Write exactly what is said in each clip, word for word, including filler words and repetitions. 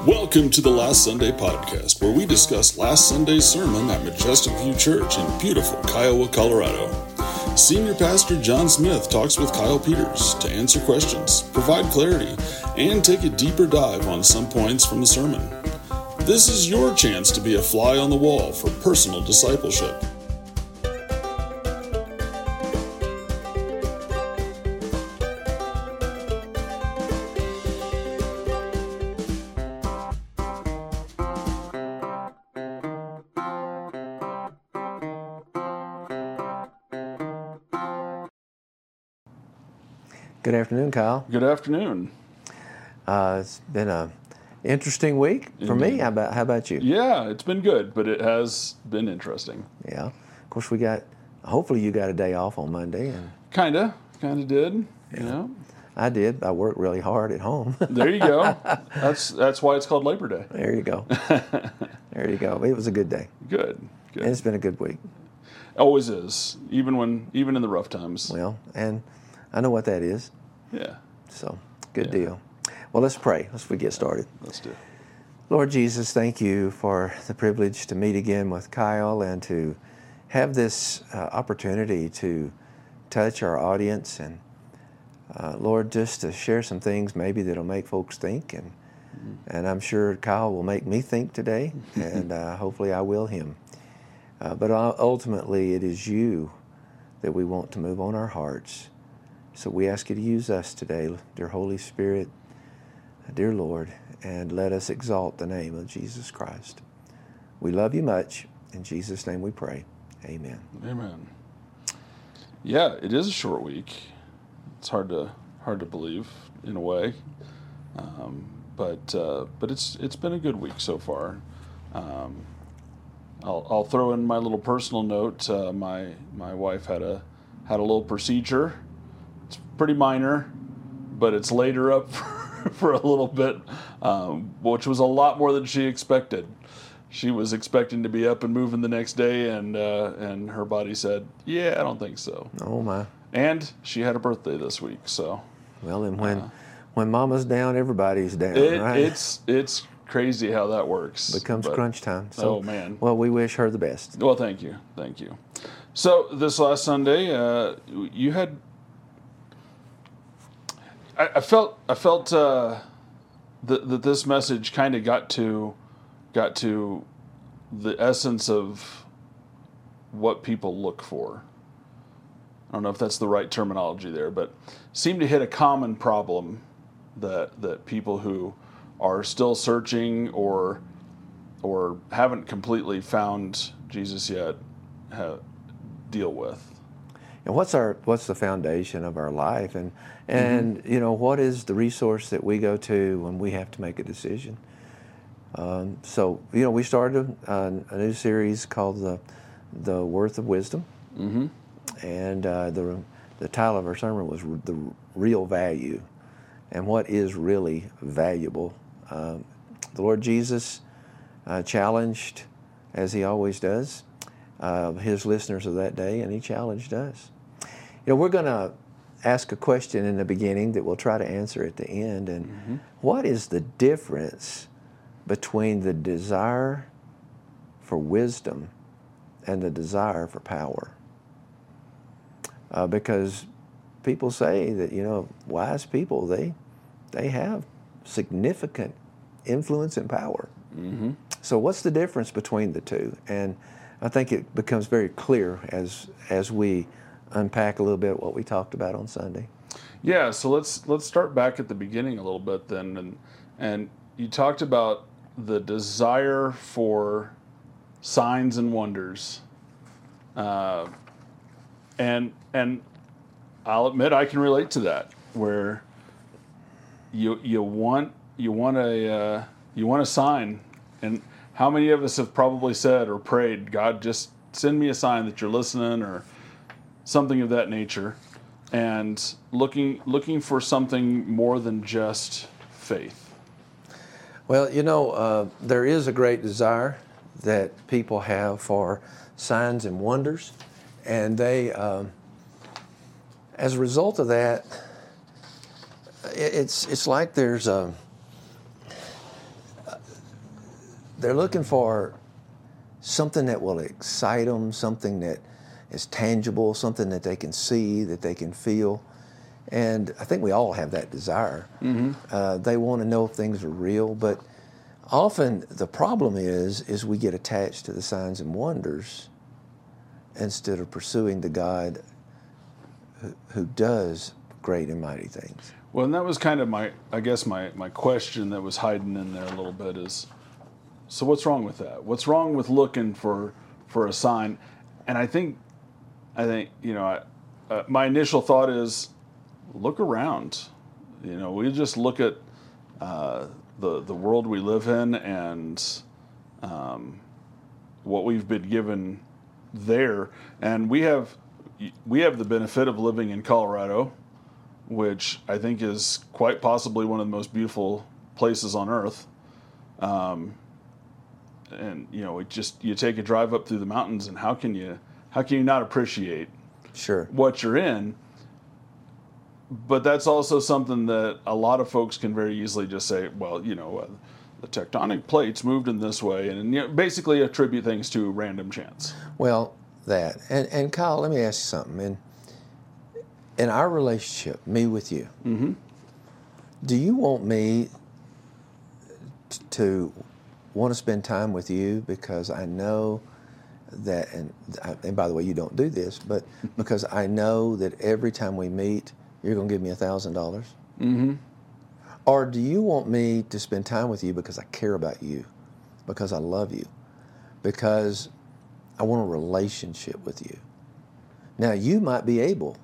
Welcome to the Last Sunday Podcast, where we discuss last Sunday's sermon at Majestic View Church in beautiful Kiowa, Colorado. Senior Pastor John Smith talks with Kyle Peters to answer questions, provide clarity, and take a deeper dive on some points from the sermon. This is your chance to be a fly on the wall for personal discipleship. Good afternoon, Kyle. Good afternoon. Uh, it's been a interesting week for Indeed. me. How about how about you? Yeah, it's been good, but it has been interesting. Yeah. Of course, we got. Hopefully, you got a day off on Monday, and Kinda, kinda did. Yeah. You know? I did. I worked really hard at home. There you go. That's that's why it's called Labor Day. There you go. There you go. It was a good day, Good. Good. and it's been a good week. Always is, even when even in the rough times. Well, and I know what that is. Yeah. So good Yeah. deal. Well, let's pray. Let's we get started. Let's do it. Lord Jesus, thank you for the privilege to meet again with Kyle and to have this uh, opportunity to touch our audience and, uh, Lord, just to share some things maybe that'll make folks think. And mm-hmm. and I'm sure Kyle will make me think today, and uh, hopefully I will him. Uh, but ultimately, it is you that we want to move on our hearts. So we ask you to use us today, dear Holy Spirit, dear Lord, and let us exalt the name of Jesus Christ. We love you much. In Jesus' name we pray. Amen. Amen. Yeah, it is a short week. It's hard to hard to believe in a way, um, but uh, but it's it's been a good week so far. Um, I'll I'll throw in my little personal note. Uh, my my wife had a had a little procedure. It's pretty minor, but it's laid her up for, for a little bit, um, which was a lot more than she expected. She was expecting to be up and moving the next day, and uh, and her body said, "Yeah, I don't think so." Oh my! And she had a birthday this week, so. Well, and when uh, when Mama's down, everybody's down, it, right? It's it's crazy how that works. Becomes but, crunch time. So, oh man! Well, we wish her the best. Well, thank you, thank you. So this last Sunday, uh, you had. I, I felt I felt uh, that that this message kind of got to got to the essence of what people look for. I don't know if that's the right terminology there, but seemed to hit a common problem that that people who are still searching or or haven't completely found Jesus yet have, deal with. And what's our what's the foundation of our life, and and mm-hmm. you know, what is the resource that we go to when we have to make a decision? Um, so you know, we started a, a new series called the the Worth of Wisdom, mm-hmm. and uh, the the title of our sermon was the real value, and what is really valuable. Um, the Lord Jesus uh, challenged, as he always does, uh, his listeners of that day, and he challenged us. You know, we're going to ask a question in the beginning that we'll try to answer at the end. And mm-hmm. what is the difference between the desire for wisdom and the desire for power? Uh, because people say that, you know, wise people, they they have significant influence and power. Mm-hmm. So what's the difference between the two? And I think it becomes very clear as as we unpack a little bit what we talked about on Sunday. Yeah, so let's let's start back at the beginning a little bit then, and and you talked about the desire for signs and wonders, uh, and and I'll admit I can relate to that, where you you want you want a uh, you want a sign, and how many of us have probably said or prayed, God, just send me a sign that you're listening, or something of that nature, and looking looking for something more than just faith. Well, you know, uh, there is a great desire that people have for signs and wonders, and they, um, as a result of that, it's it's like there's a they're looking for something that will excite them, something that is tangible, something that they can see, that they can feel. And I think we all have that desire. Mm-hmm. Uh, they want to know if things are real, but often the problem is, is we get attached to the signs and wonders instead of pursuing the God who, who does great and mighty things. Well, and that was kind of my, I guess my, my question that was hiding in there a little bit is, so what's wrong with that? What's wrong with looking for for a sign? And I think, I think you know, I, uh, my initial thought is, look around. You know, we just look at uh, the the world we live in and um, what we've been given there, and we have we have the benefit of living in Colorado, which I think is quite possibly one of the most beautiful places on earth. Um, and you know, it just you take a drive up through the mountains, and how can you how can you not appreciate sure what you're in? But that's also something that a lot of folks can very easily just say, well, you know, uh, the tectonic plates moved in this way, and you know, basically attribute things to random chance. Well, that and and Kyle, let me ask you something. In in our relationship, me with you, Mm-hmm. do you want me t- to want to spend time with you because I know that, and and by the way, you don't do this, but because I know that every time we meet, you're going to give me a thousand dollars? Mm-hmm. Or do you want me to spend time with you because I care about you, because I love you, because I want a relationship with you? Now, you might be able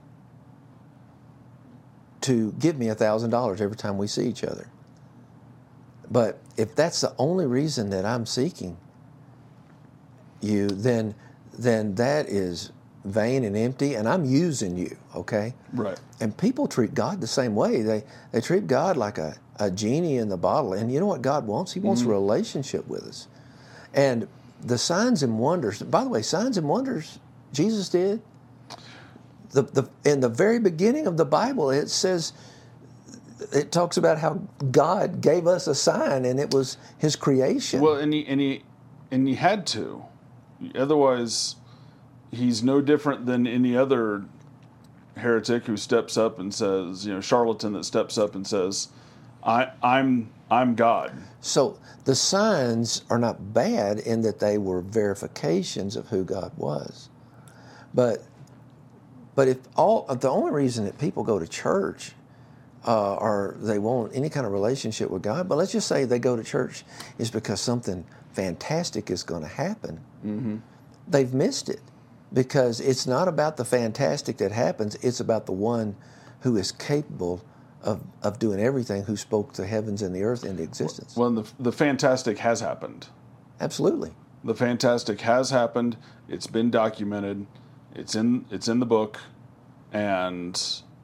to give me a thousand dollars every time we see each other. But if that's the only reason that I'm seeking you, then then that is vain and empty, and I'm using you, okay? Right. And people treat God the same way. They they treat God like a, a genie in the bottle. And you know what God wants? He wants Mm-hmm. a relationship with us. And the signs and wonders, by the way, signs and wonders, Jesus did. The the in the very beginning of the Bible, it says, it talks about how God gave us a sign, and it was His creation. Well, and he and he and he had to, otherwise, he's no different than any other heretic who steps up and says, you know, charlatan that steps up and says, I, I'm I'm God. So the signs are not bad in that they were verifications of who God was, but but if all the only reason that people go to church uh, or they want any kind of relationship with God, but let's just say they go to church is because something fantastic is going to happen, Mm-hmm. they've missed it. Because it's not about the fantastic that happens, it's about the one who is capable of, of doing everything, who spoke the heavens and the earth into existence. Well, the the fantastic has happened. Absolutely. The fantastic has happened. It's been documented. It's in it's in the book, and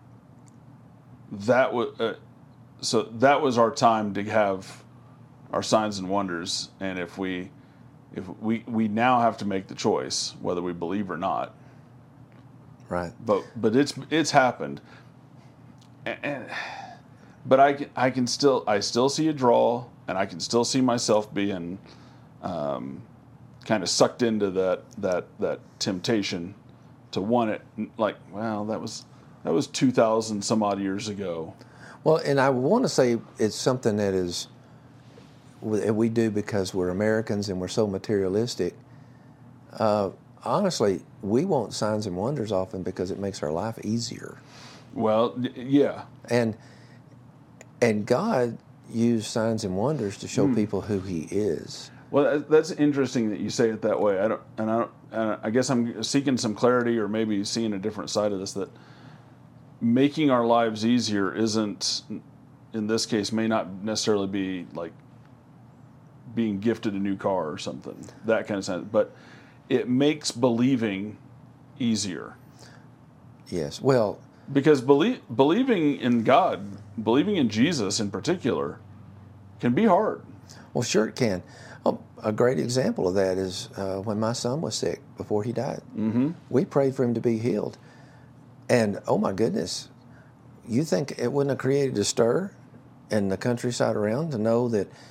that was uh, so that was our time to have our signs and wonders. And if we if we we now have to make the choice whether we believe or not. Right. But but it's it's happened. And, and but I can I can still I still see a draw, and I can still see myself being um, kind of sucked into that that that temptation to want it. Like, well, that was that was two thousand some odd years ago. Well, and I want to say it's something that is we do because we're Americans and we're so materialistic. Uh, honestly, we want signs and wonders often because it makes our life easier. Well, yeah. And and God used signs and wonders to show Hmm. people who He is. Well, that's interesting that you say it that way. I don't, and I, don't, and I guess I'm seeking some clarity, or maybe seeing a different side of this. That making our lives easier isn't, in this case, may not necessarily be like being gifted a new car or something, that kind of sense. But it makes believing easier. Yes. Well, Because belie- believing in God, believing in Jesus in particular, can be hard. well, sure it can. Oh, a great example of that is uh, when my son was sick before he died. Mm-hmm. We prayed for him to be healed. And, oh my goodness, you think it wouldn't have created a stir in the countryside around to know that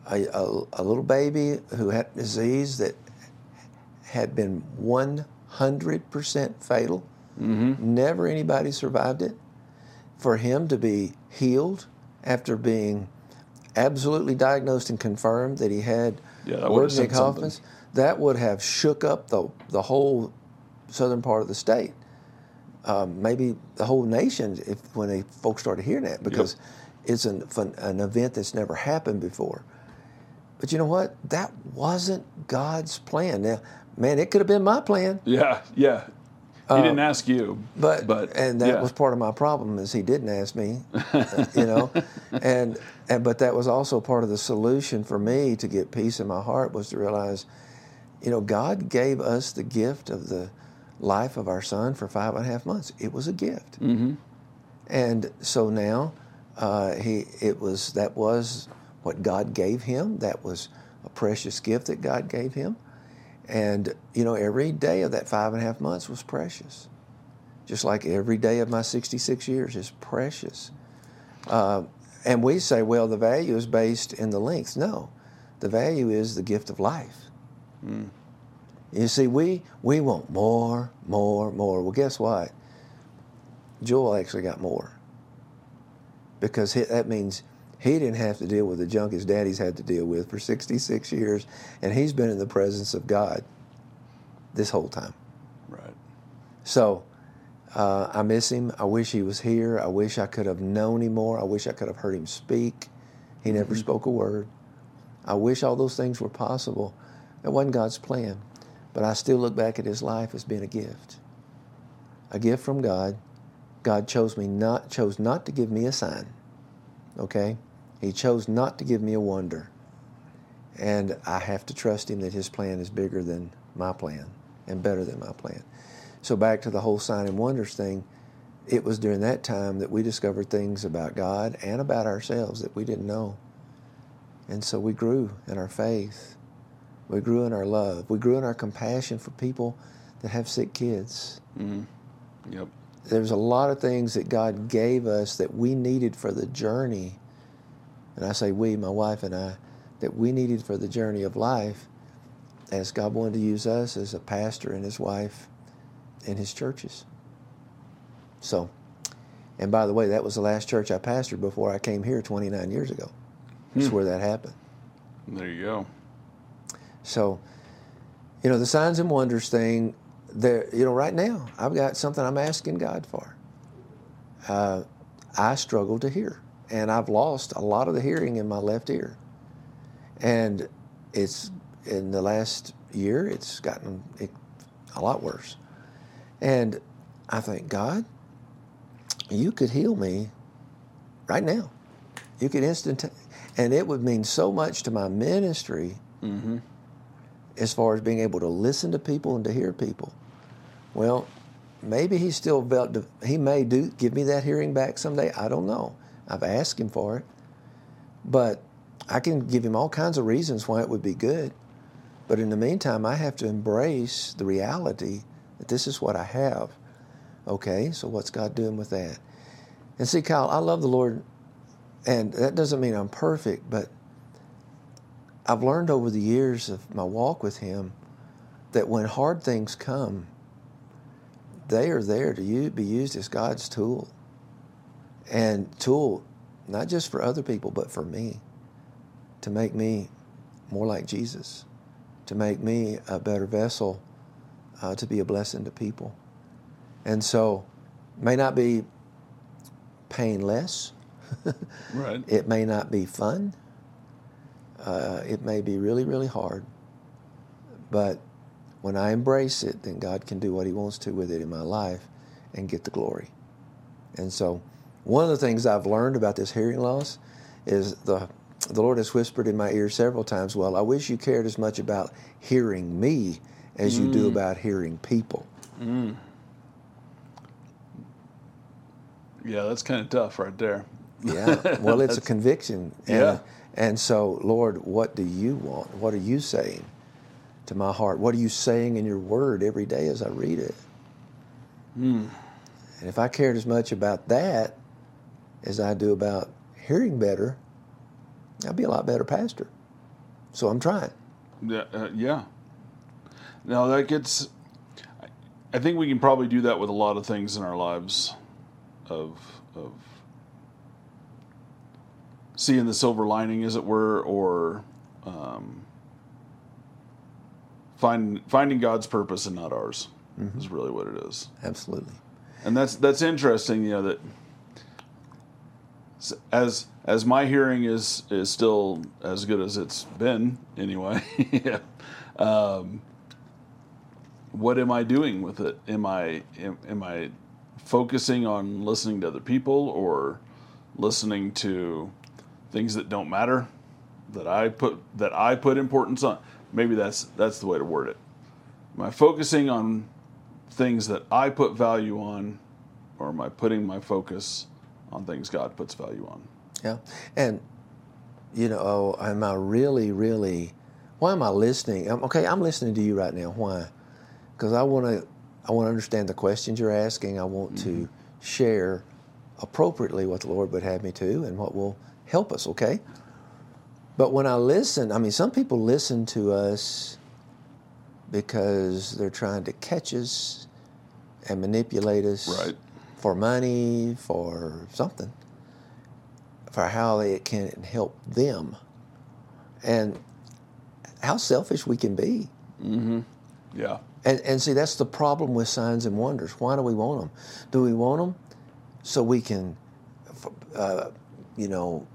a, a, a little baby who had a disease that had been one hundred percent fatal. Mm-hmm. Never anybody survived it. For him to be healed after being absolutely diagnosed and confirmed that he had yeah, that Wiedenich-Hoffmann's, that would have shook up the, the whole southern part of the state. Um, maybe the whole nation if when they folks started hearing that, because yep. it's an, an event that's never happened before. But you know what? That wasn't God's plan. Now, man, it could have been my plan. Yeah, yeah. He uh, didn't ask you. But, but and that yeah. was part of my problem is he didn't ask me, uh, you know. And, and but that was also part of the solution for me to get peace in my heart was to realize, you know, God gave us the gift of the life of our son for five and a half months. It was a gift. Mm-hmm. And so now uh, he it was that was what God gave him. That was a precious gift that God gave him. And, you know, every day of that five and a half months was precious. Just like every day of my sixty-six years is precious. Uh, and we say, well, the value is based in the length. No, the value is the gift of life. Mm. You see, we, we want more, more, more. Well, guess what? Joel actually got more. Because he, that means he didn't have to deal with the junk his daddy's had to deal with for sixty-six years, and he's been in the presence of God this whole time. Right. So uh, I miss him. I wish he was here. I wish I could have known him more. I wish I could have heard him speak. He never mm-hmm. spoke a word. I wish all those things were possible. That wasn't God's plan. But I still look back at his life as being a gift. A gift from God. God chose me not chose not to give me a sign. Okay? He chose not to give me a wonder. And I have to trust him that his plan is bigger than my plan and better than my plan. So back to the whole sign and wonders thing, it was during that time that we discovered things about God and about ourselves that we didn't know. And so we grew in our faith. We grew in our love. We grew in our compassion for people that have sick kids. Mm-hmm. Yep. There's a lot of things that God gave us that we needed for the journey. And I say we, my wife and I, that we needed for the journey of life as God wanted to use us as a pastor and his wife in his churches. So, and by the way, that was the last church I pastored before I came here twenty-nine years ago. That's hmm. where that happened. There you go. So, you know, the signs and wonders thing, there, you know, right now, I've got something I'm asking God for. Uh, I struggle to hear, and I've lost a lot of the hearing in my left ear. And it's, in the last year, it's gotten it, a lot worse. And I think, God, you could heal me right now. You could instant, and it would mean so much to my ministry mm-hmm. as far as being able to listen to people and to hear people. Well, maybe he still felt, he may do give me that hearing back someday. I don't know. I've asked him for it. But I can give him all kinds of reasons why it would be good. But in the meantime, I have to embrace the reality that this is what I have. Okay, so what's God doing with that? And see, Kyle, I love the Lord, and that doesn't mean I'm perfect, but I've learned over the years of my walk with him that when hard things come, they are there to be used as God's tool. And tool, not just for other people, but for me, to make me more like Jesus, to make me a better vessel, uh, to be a blessing to people. And so, may not be painless. Right. It may not be fun. Uh, it may be really, really hard. But when I embrace it, then God can do what he wants to with it in my life and get the glory. And so, one of the things I've learned about this hearing loss is the the Lord has whispered in my ear several times, well, I wish you cared as much about hearing me as mm. you do about hearing people. Mm. Yeah, that's kind of tough right there. Yeah, well, it's a conviction. And, yeah. And so, Lord, what do you want? What are you saying to my heart? What are you saying in your word every day as I read it? Mm. And if I cared as much about that as I do about hearing better, I'd be a lot better pastor. So I'm trying. Yeah, uh, yeah. Now that gets. I think we can probably do that with a lot of things in our lives, of of seeing the silver lining, as it were, or um, find, finding God's purpose and not ours. Mm-hmm. Is really what it is. Absolutely. And that's that's interesting. You know that as as my hearing is is still as good as it's been anyway. yeah. Um, what am I doing with it? Am I am, am I focusing on listening to other people, or listening to things that don't matter, that I put that I put importance on? Maybe that's that's the way to word it. Am I focusing on things that I put value on, or am I putting my focus on things God puts value on? Yeah, and you know, am I really, really? Why am I listening? Okay, I'm listening to you right now. Why? Because I want to, I want to understand the questions you're asking. I want mm-hmm. to share appropriately what the Lord would have me to, and what will help us. Okay. But when I listen, I mean, some people listen to us because they're trying to catch us and manipulate us, right, for money, for something, for how it can help them, and how selfish we can be. Mm-hmm. Yeah. And and see, that's the problem with signs and wonders. Why do we want them? Do we want them so we can, uh, you know,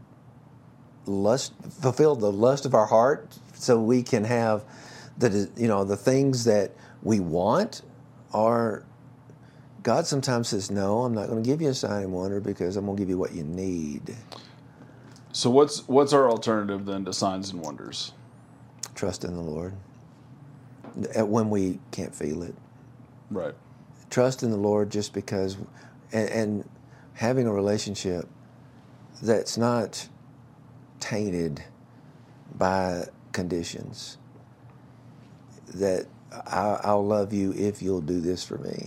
lust, fulfill the lust of our heart, so we can have the, you know, the things that we want? Or God sometimes says, no, I'm not going to give you a sign and wonder, because I'm going to give you what you need. So what's what's our alternative then to signs and wonders? Trust in the Lord when we can't feel it. Right. Trust in the Lord just because, and, and having a relationship that's not tainted by conditions. That I, I'll love you if you'll do this for me,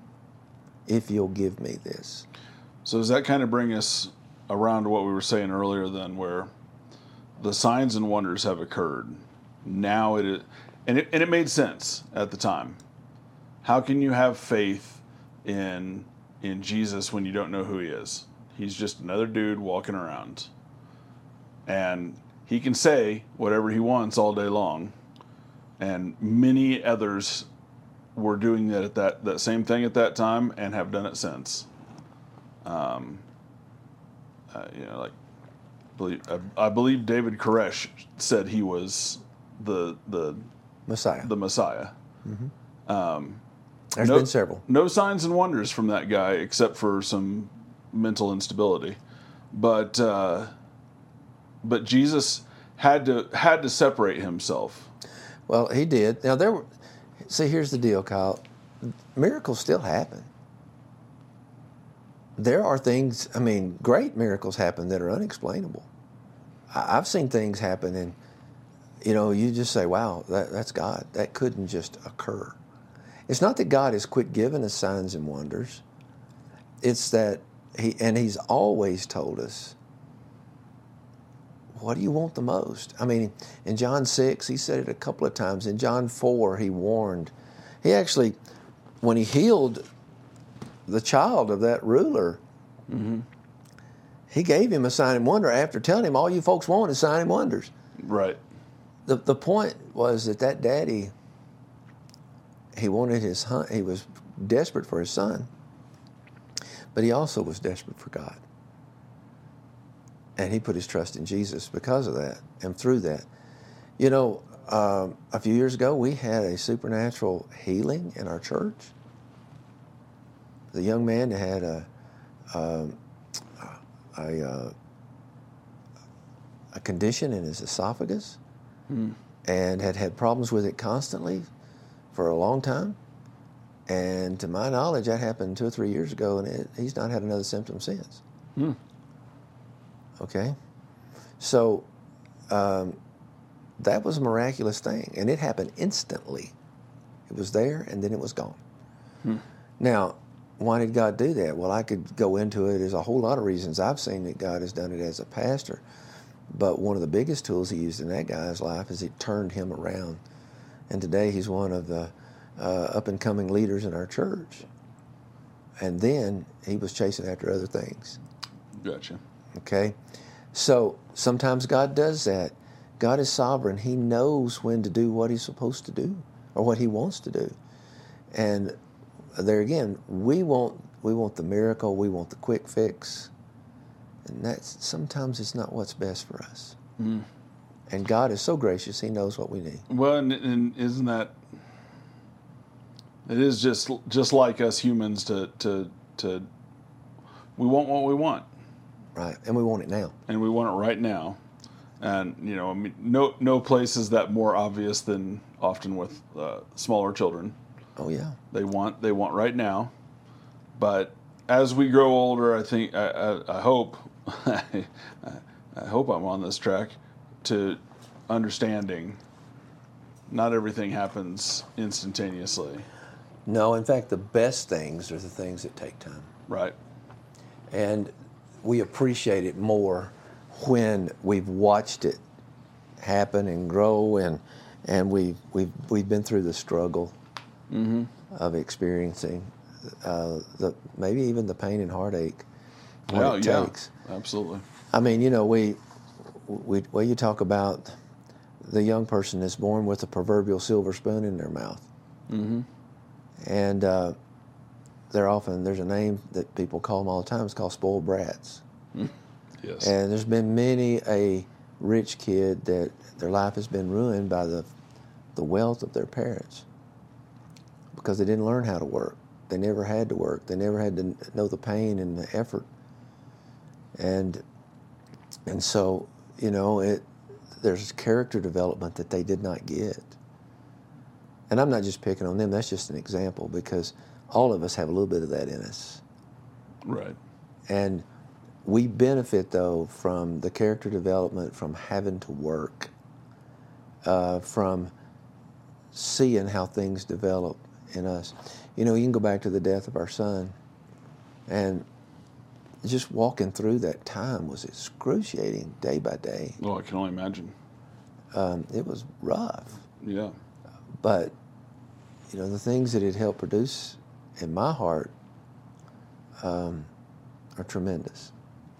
if you'll give me this. So does that kind of bring us around to what we were saying earlier then, where the signs and wonders have occurred? Now it is, and it, and it made sense at the time. How can you have faith in in Jesus when you don't know who he is? He's just another dude walking around. And he can say whatever he wants all day long. And many others were doing that at that, that same thing at that time, and have done it since. Um, uh, you know, like believe, I, I believe David Koresh said he was the the Messiah. The Messiah. Mm-hmm. Um, There's no, been several. No signs and wonders from that guy, except for some mental instability. But uh, but Jesus had to had to separate himself. Well, he did. Now there were. See, here's the deal, Kyle. Miracles still happen. There are things. I mean, great miracles happen that are unexplainable. I, I've seen things happen, and you know, you just say, "Wow, that, that's God. That couldn't just occur." It's not that God has quit giving us signs and wonders. It's that he and He's always told us, what do you want the most? I mean, in John six, he said it a couple of times. In John four, he warned. He actually, when he healed the child of that ruler, mm-hmm. he gave him a sign and wonder after telling him, all you folks want is sign and wonders. Right. The the point was that that daddy, he wanted his son, he was desperate for his son, but he also was desperate for God. And he put his trust in Jesus because of that and through that. You know, um, a few years ago, we had a supernatural healing in our church. The young man had a um, a, a, a condition in his esophagus hmm. and had had problems with it constantly for a long time. And to my knowledge, that happened two or three years ago, and it, he's not had another symptom since. Hmm. Okay, so um, that was a miraculous thing, and it happened instantly. It was there, and then it was gone. Hmm. Now, why did God do that? Well, I could go into it. There's a whole lot of reasons. I've seen that God has done it as a pastor. But one of the biggest tools he used in that guy's life is it turned him around. And today he's one of the uh, up-and-coming leaders in our church. And then he was chasing after other things. Gotcha. Okay? So sometimes God does that. God is sovereign. He knows when to do what he's supposed to do or what he wants to do. And there again, we want we want the miracle, we want the quick fix. And that's sometimes it's not what's best for us. Mm. And God is so gracious, he knows what we need. Well, and, and isn't that it is just just like us humans to to to we want what we want. Right. And we want it now. And we want it right now. And, you know, I mean, no no place is that more obvious than often with uh, smaller children. Oh, yeah. They want they want right now. But as we grow older, I think, I, I, I hope, I, I hope I'm on this track to understanding not everything happens instantaneously. No, in fact, the best things are the things that take time. Right. And we appreciate it more when we've watched it happen and grow, and and we we've we've been through the struggle mm-hmm. of experiencing uh, the maybe even the pain and heartache what yeah, it yeah, takes. Absolutely. I mean, you know, we we well, you talk about the young person that's born with a proverbial silver spoon in their mouth, mm-hmm. and uh, they're often there's a name that people call them all the time. It's called spoiled brats. Mm. Yes. And there's been many a rich kid that their life has been ruined by the the wealth of their parents because they didn't learn how to work. They never had to work. They never had to know the pain and the effort. And and so, you know, it there's character development that they did not get. And I'm not just picking on them. That's just an example because all of us have a little bit of that in us. Right. And we benefit, though, from the character development, from having to work, uh, from seeing how things develop in us. You know, you can go back to the death of our son, and just walking through that time was excruciating day by day. Oh, I can only imagine. Um, it was rough. Yeah. But, you know, the things that it helped produce in my heart um, are tremendous.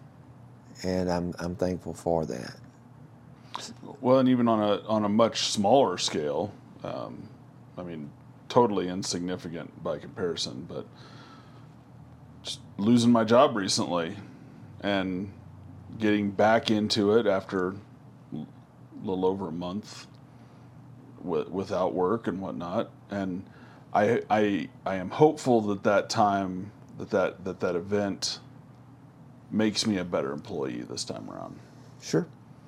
And I'm I'm thankful for that. Well, and even on a on a much smaller scale, um, I mean, totally insignificant by comparison, but just losing my job recently and getting back into it after a little over a month with, without work and whatnot, and I I I am hopeful that that time that that that, that event makes me a better employee this time around. Sure.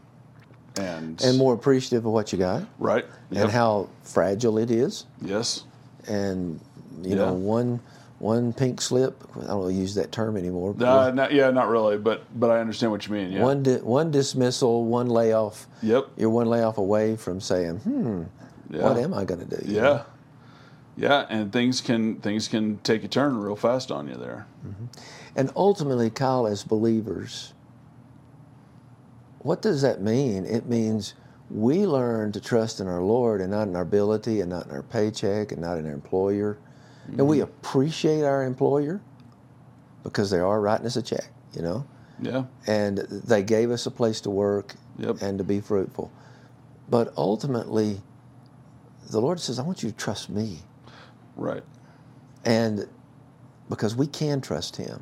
And and more appreciative of what you got. Right. Yep. And how fragile it is. Yes. And, you yeah. know, one one pink slip, I don't use that term anymore. Uh, not, yeah, not really, but but I understand what you mean. Yeah. One di- one dismissal, one layoff. Yep. You're one layoff away from saying, hmm, yeah. what am I going to do? Yeah. Know? Yeah, and things can things can take a turn real fast on you there. Mm-hmm. And ultimately, Kyle, as believers, what does that mean? It means we learn to trust in our Lord and not in our ability and not in our paycheck and not in our employer. Mm-hmm. And we appreciate our employer because they are writing us a check, you know? Yeah. And they gave us a place to work yep. and to be fruitful. But ultimately, the Lord says, I want you to trust me. Right. And because we can trust him.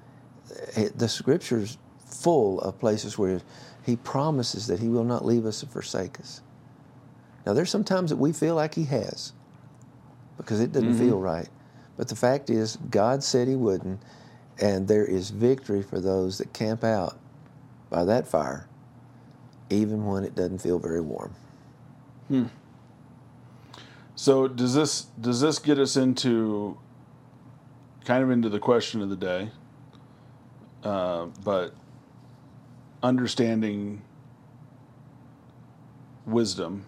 The Scripture's full of places where he promises that he will not leave us or forsake us. Now, there's some times that we feel like he has because it doesn't mm-hmm. feel right. But the fact is, God said he wouldn't, and there is victory for those that camp out by that fire, even when it doesn't feel very warm. Hmm. So does this does this get us into kind of into the question of the day? Uh, but understanding wisdom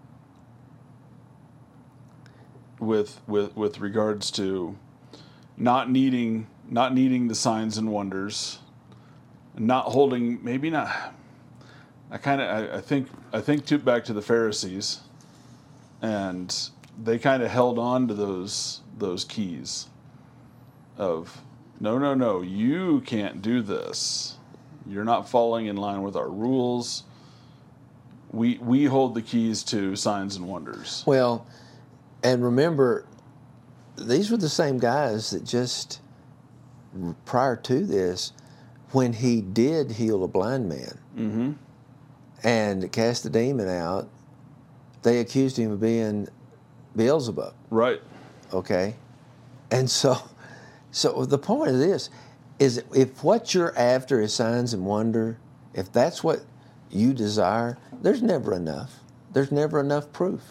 with with with regards to not needing not needing the signs and wonders, not holding maybe not I kind of I, I think I think to, back to the Pharisees, and they kind of held on to those those keys of no no no you can't do this, you're not falling in line with our rules. We we hold the keys to signs and wonders. Well, and remember, these were the same guys that just prior to this, when he did heal a blind man Mm-hmm. and cast the demon out, they accused him of being Beelzebub. Right. Okay? And so, so the point of this is if what you're after is signs and wonder, if that's what you desire, there's never enough. There's never enough proof.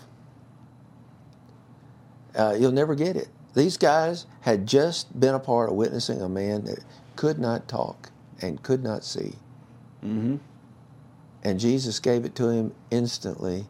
Uh, you'll never get it. These guys had just been a part of witnessing a man that could not talk and could not see. Mm-hmm. And Jesus gave it to him instantly,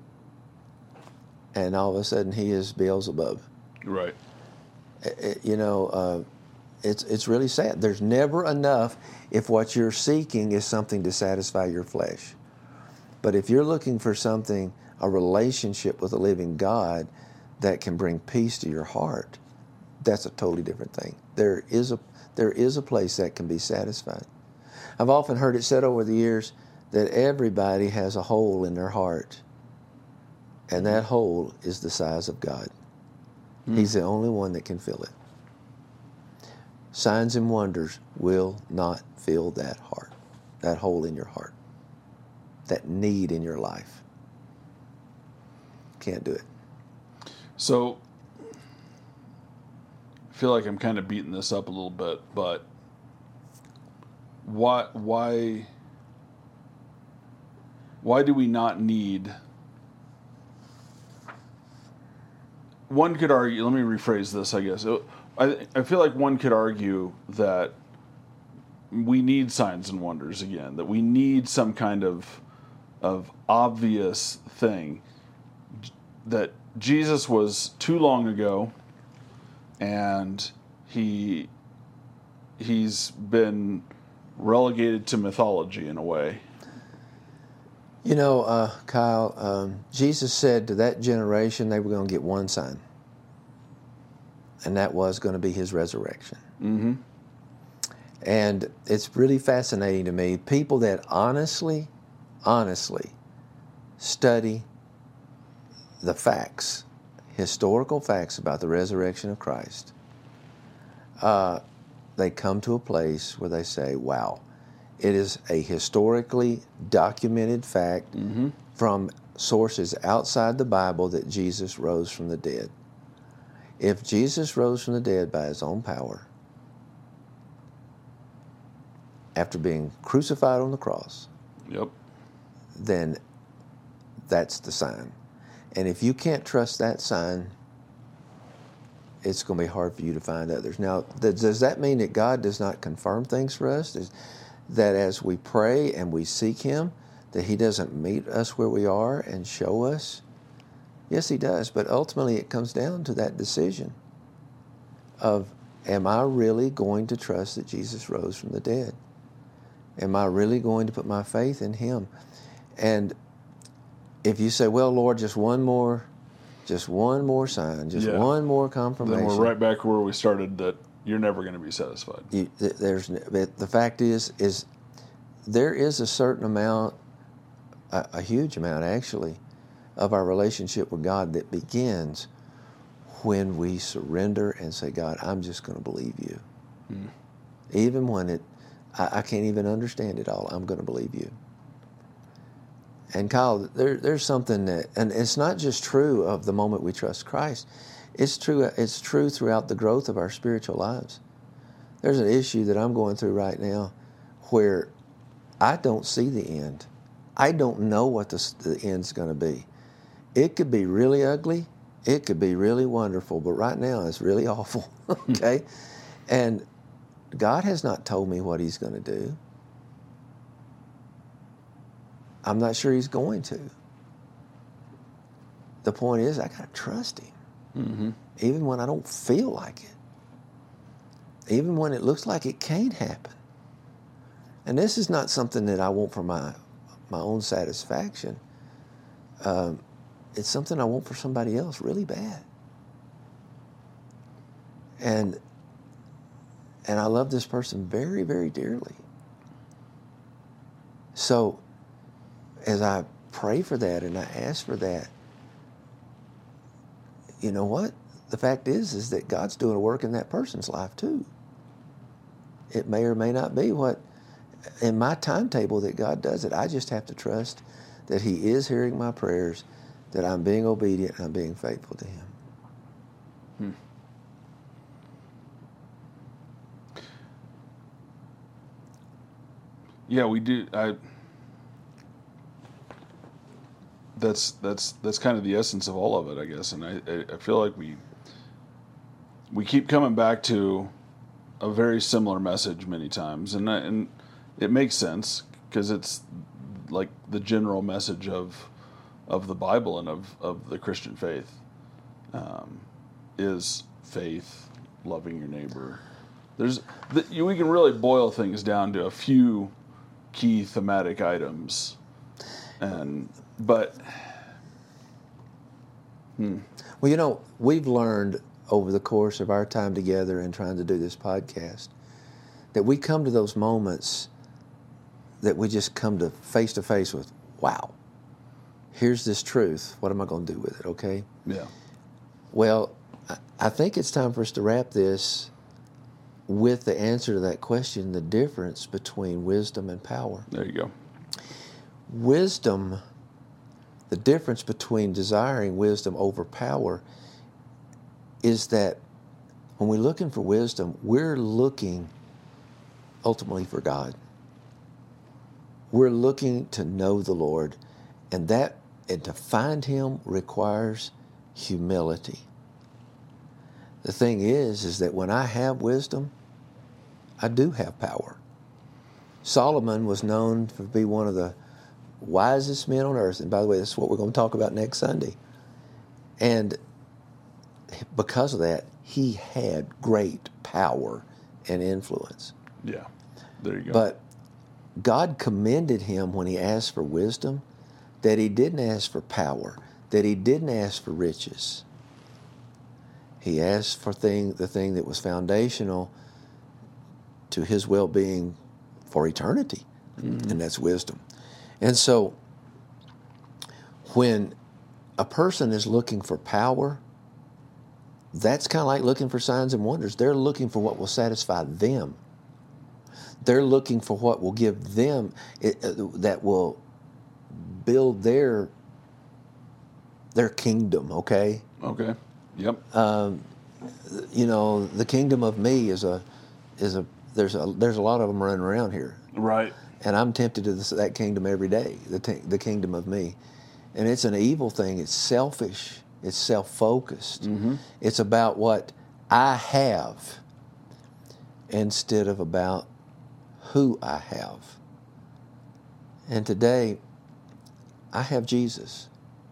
and all of a sudden he is Beelzebub. Right. It, it, you know, uh, it's it's really sad. There's never enough if what you're seeking is something to satisfy your flesh. But if you're looking for something, a relationship with a living God that can bring peace to your heart, that's a totally different thing. There is a there is a place that can be satisfied. I've often heard it said over the years that everybody has a hole in their heart, and that hole is the size of God. Mm. He's the only one that can fill it. Signs and wonders will not fill that heart, that hole in your heart, that need in your life. Can't do it. So, I feel like I'm kind of beating this up a little bit, but why why why do we not need? One could argue. Let me rephrase this. I guess I I feel like one could argue that we need signs and wonders again. That we need some kind of of obvious thing. That Jesus was too long ago, and he he's been relegated to mythology in a way. You know, uh, Kyle, um, Jesus said to that generation they were going to get one sign, and that was going to be his resurrection. Mm-hmm. And it's really fascinating to me, people that honestly, honestly study the facts, historical facts about the resurrection of Christ, uh, they come to a place where they say, wow, it is a historically documented fact mm-hmm. from sources outside the Bible that Jesus rose from the dead. If Jesus rose from the dead by his own power, after being crucified on the cross, yep, then that's the sign. And if you can't trust that sign, it's going to be hard for you to find others. Now, th- does that mean that God does not confirm things for us? Does, that as we pray and we seek him, that he doesn't meet us where we are and show us? Yes, he does. But ultimately it comes down to that decision of, am I really going to trust that Jesus rose from the dead? Am I really going to put my faith in him? And if you say, well, Lord, just one more, just one more sign, just yeah. one more confirmation. Then we're right back where we started, that you're never going to be satisfied. You, there's, the fact is, is there is a certain amount, a, a huge amount actually, of our relationship with God that begins when we surrender and say, God, I'm just going to believe you. Hmm. Even when it, I, I can't even understand it all, I'm going to believe you. And Kyle, there, there's something that, and it's not just true of the moment we trust Christ. It's true. It's true throughout the growth of our spiritual lives. There's an issue that I'm going through right now, where I don't see the end. I don't know what the, the end's going to be. It could be really ugly. It could be really wonderful. But right now, it's really awful. Okay, and God has not told me what he's going to do. I'm not sure he's going to. The point is, I got to trust him. Mm-hmm. Even when I don't feel like it. Even when it looks like it can't happen. And this is not something that I want for my my own satisfaction. Um, it's something I want for somebody else really bad. And and I love this person very, very dearly. So as I pray for that and I ask for that, you know what? The fact is, is that God's doing a work in that person's life too. It may or may not be what, in my timetable, that God does it. I just have to trust that He is hearing my prayers, that I'm being obedient, and I'm being faithful to Him. Hmm. Yeah, we do. I. That's that's that's kind of the essence of all of it, I guess. And I I feel like we we keep coming back to a very similar message many times, and I, and it makes sense because it's like the general message of of the Bible and of, of the Christian faith um, is faith, loving your neighbor. There's the, you, we can really boil things down to a few key thematic items, and but hmm. Well, you know, we've learned over the course of our time together and trying to do this podcast that we come to those moments that we just come to face to face with, wow, here's this truth. What am I going to do with it, okay? Yeah. Well, I think it's time for us to wrap this with the answer to that question, the difference between wisdom and power. There you go. Wisdom, the difference between desiring wisdom over power is that when we're looking for wisdom, we're looking ultimately for God. We're looking to know the Lord, and that and to find Him requires humility. The thing is, is that when I have wisdom, I do have power. Solomon was known to be one of the wisest men on earth, and by the way, this is what we're going to talk about next Sunday. And because of that, he had great power and influence. Yeah, there you go. But God commended him when he asked for wisdom, that he didn't ask for power, that he didn't ask for riches. He asked for thing, the thing that was foundational to his well-being for eternity, mm-hmm. and that's wisdom. And so when a person is looking for power, that's kind of like looking for signs and wonders. They're looking for what will satisfy them. They're looking for what will give them, it, uh, that will build their their kingdom, okay? Okay. Yep. Um, you know, the kingdom of me is a is a there's a there's a lot of them running around here. Right. And I'm tempted to this, that kingdom every day, the t- the kingdom of me. And it's an evil thing. It's selfish. It's self-focused. Mm-hmm. It's about what I have instead of about who I have. And today, I have Jesus.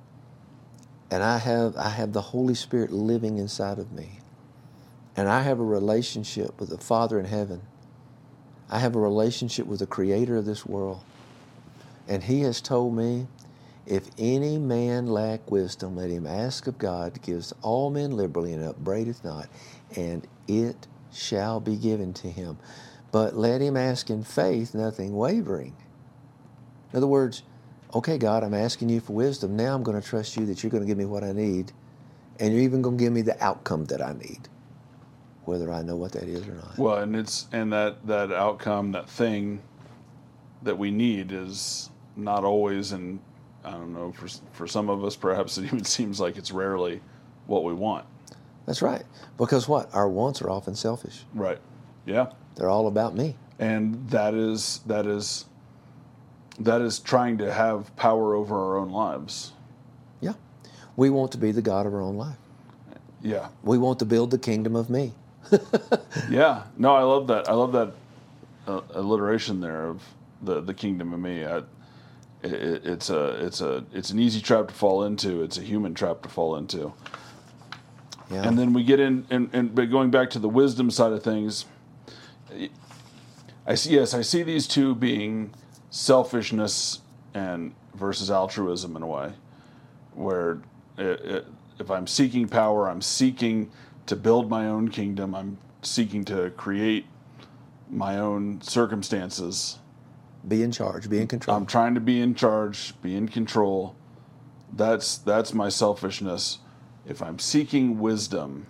And I have I have the Holy Spirit living inside of me. And I have a relationship with the Father in heaven. I have a relationship with the Creator of this world. And He has told me, if any man lack wisdom, let him ask of God, gives all men liberally and upbraideth not, and it shall be given to him. But let him ask in faith, nothing wavering. In other words, okay, God, I'm asking you for wisdom. Now I'm going to trust you that you're going to give me what I need, and you're even going to give me the outcome that I need, whether I know what that is or not. Well, and it's and that, that outcome, that thing that we need is not always, and I don't know, for for some of us, perhaps it even seems like it's rarely what we want. That's right. Because what? Our wants are often selfish. Right. Yeah. They're all about me. And that is that is that is trying to have power over our own lives. Yeah. We want to be the God of our own life. Yeah. We want to build the kingdom of me. Yeah. No, I love that. I love that uh, alliteration there of the, the kingdom of me. I, it, it's a it's a it's an easy trap to fall into. It's a human trap to fall into. Yeah. And then we get in, and, and but going back to the wisdom side of things, I see. Yes, I see these two being selfishness and versus altruism in a way, where it, it, if I'm seeking power, I'm seeking to build my own kingdom. I'm seeking to create my own circumstances. Be in charge. Be in control. I'm trying to be in charge, be in control. That's that's my selfishness. If I'm seeking wisdom,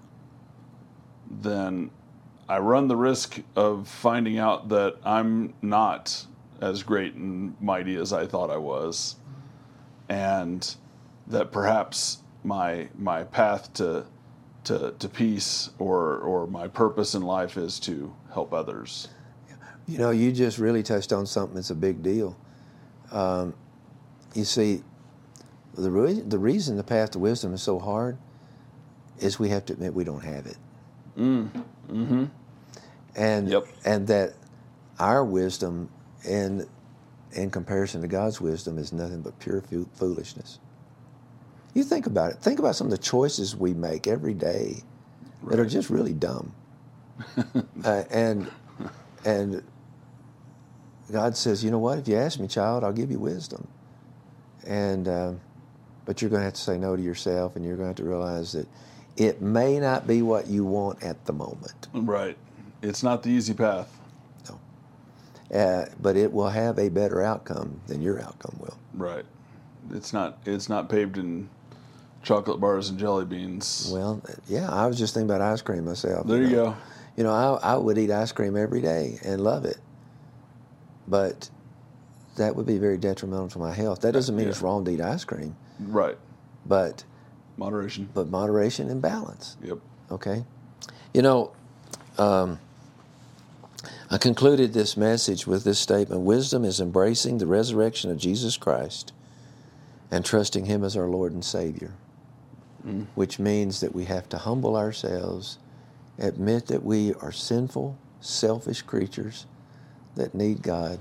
then I run the risk of finding out that I'm not as great and mighty as I thought I was, and that perhaps my my path to to to peace or or my purpose in life is to help others. You know, you just really touched on something that's a big deal. Um, you see, the re- the reason the path to wisdom is so hard is we have to admit we don't have it. Mm. Mm-hmm. And Yep. and that our wisdom in in comparison to God's wisdom is nothing but pure fo- foolishness. You think about it. Think about some of the choices we make every day that are Right. just really dumb. uh, and and God says, you know what? If you ask me, child, I'll give you wisdom. And um, but you're going to have to say no to yourself, and you're going to have to realize that it may not be what you want at the moment. Right. It's not the easy path. No. Uh, but it will have a better outcome than your outcome will. Right. It's not it's not paved in chocolate bars and jelly beans. Well, yeah, I was just thinking about ice cream myself. There you know. go. You know, I, I would eat ice cream every day and love it. But that would be very detrimental to my health. That doesn't mean Yeah. it's wrong to eat ice cream, Right. but Moderation. but moderation and balance. Yep. Okay? You know, um, I concluded this message with this statement: wisdom is embracing the resurrection of Jesus Christ and trusting Him as our Lord and Savior, Mm. which means that we have to humble ourselves, admit that we are sinful, selfish creatures that need God,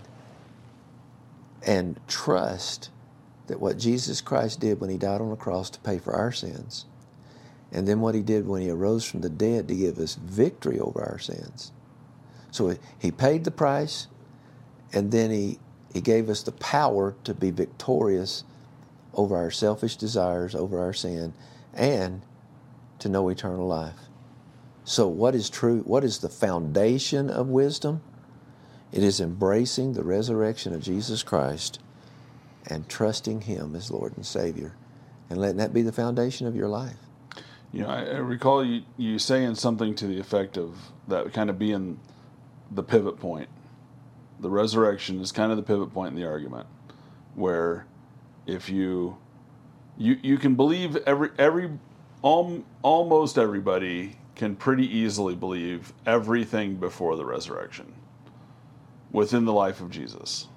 and trust that what Jesus Christ did when He died on the cross to pay for our sins, and then what He did when He arose from the dead to give us victory over our sins. So He paid the price, and then He, he gave us the power to be victorious over our selfish desires, over our sin, and to know eternal life. So what is true? What is the foundation of wisdom? It is embracing the resurrection of Jesus Christ and trusting Him as Lord and Savior, and letting that be the foundation of your life. You know, I, I recall you, you saying something to the effect of that kind of being the pivot point. The resurrection is kind of the pivot point in the argument, where if you you you can believe every every al, almost everybody can pretty easily believe everything before the resurrection within the life of Jesus,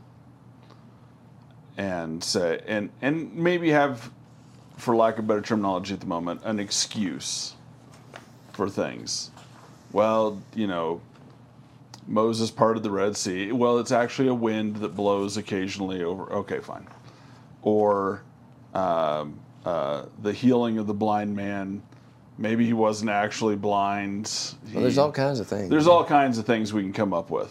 and say and and maybe have, for lack of better terminology at the moment, an excuse for things. Well, you know, Moses parted the Red Sea. Well, it's actually a wind that blows occasionally over. Okay, fine. Or um, uh, the healing of the blind man. Maybe he wasn't actually blind. Well, He- there's all kinds of things. There's all kinds of things we can come up with.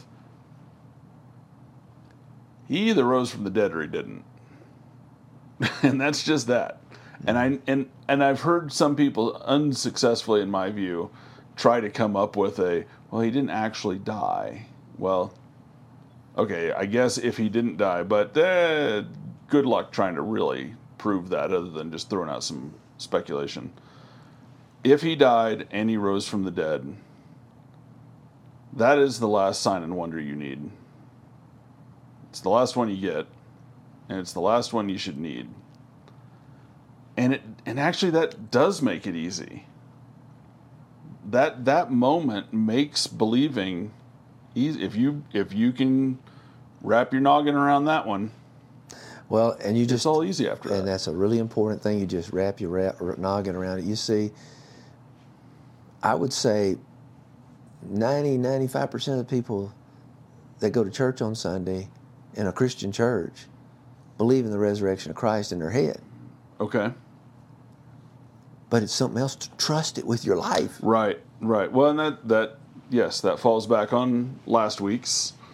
He either rose from the dead or he didn't. And that's just that. And I and and I've heard some people unsuccessfully, in my view, try to come up with a, well, he didn't actually die. Well, okay, I guess if he didn't die, but uh, good luck trying to really prove that other than just throwing out some speculation. If he died and he rose from the dead, that is the last sign and wonder you need. It's the last one you get, and it's the last one you should need. And it and actually that does make it easy. That that moment makes believing easy. If you if you can wrap your noggin around that one, Well, and you it's just all easy after and that. that's a really important thing. You just wrap your wrap, noggin around it. You see, I would say ninety, ninety-five percent of the people that go to church on Sunday in a Christian church believe in the resurrection of Christ in their head. Okay. But it's something else to trust it with your life. Right, right. Well, and that, that yes, that falls back on last week's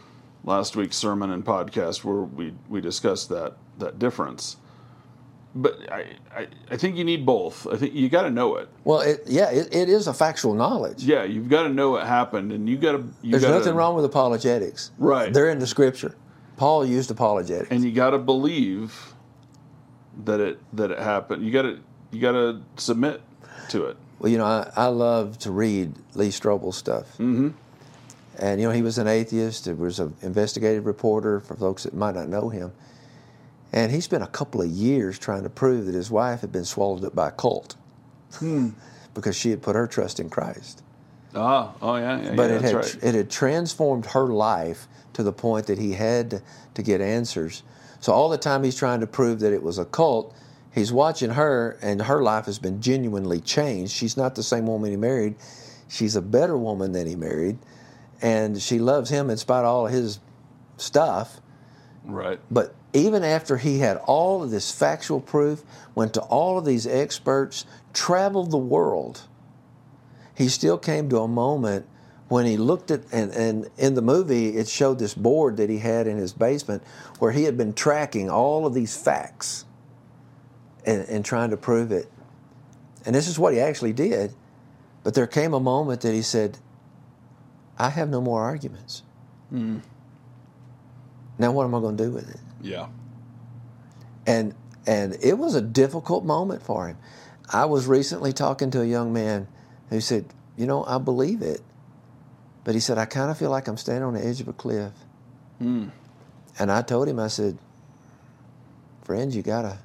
last week's sermon and podcast where we, we discussed that that difference. But I, I, I think you need both. I think you got to know it. Well, it, yeah, it, it is a factual knowledge. Yeah, you've got to know what happened, and you got to. There's gotta, nothing wrong with apologetics. Right. They're in the Scripture. Paul used apologetics, and you got to believe that it that it happened. You got to you got to submit to it. Well, you know, I, I love to read Lee Strobel's stuff. Mm-hmm. And, you know, he was an atheist. He was an investigative reporter for folks that might not know him. And he spent a couple of years trying to prove that his wife had been swallowed up by a cult hmm. because she had put her trust in Christ. Ah, oh, yeah, yeah, but yeah, it that's had right. it had transformed her life to the point that he had to, to get answers. So all the time he's trying to prove that it was a cult, he's watching her, and her life has been genuinely changed. She's not the same woman he married. She's a better woman than he married. And she loves him in spite of all of his stuff. Right. But even after he had all of this factual proof, went to all of these experts, traveled the world, he still came to a moment when he looked at, and, and in the movie it showed this board that he had in his basement where he had been tracking all of these facts and, and trying to prove it. And this is what he actually did. But there came a moment that he said, I have no more arguments. Mm. Now what am I going to do with it? Yeah. And and it was a difficult moment for him. I was recently talking to a young man who said, you know, I believe it. But he said, I kind of feel like I'm standing on the edge of a cliff. Mm. And I told him, I said, friend, you gotta,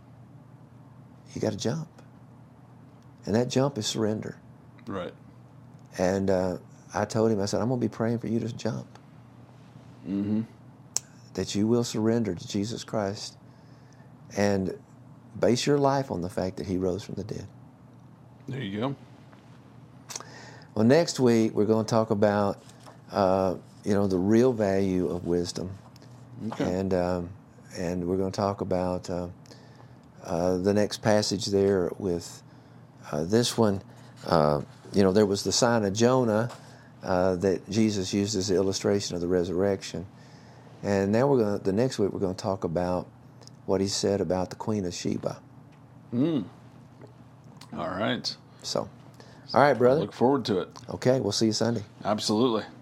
you gotta jump. And that jump is surrender. Right. And uh, I told him, I said, I'm going to be praying for you to jump. Mm-hmm. That you will surrender to Jesus Christ and base your life on the fact that he rose from the dead. There you go. Well, next week we're going to talk about, uh, you know, the real value of wisdom. Okay. And, um, and we're going to talk about uh, uh, the next passage there with uh, this one. Uh, you know, there was the sign of Jonah uh, that Jesus used as the illustration of the resurrection. And now we're going to, the next week we're going to talk about what he said about the Queen of Sheba. Mm. All right. So, all right, brother. Look forward to it. Okay, we'll see you Sunday. Absolutely.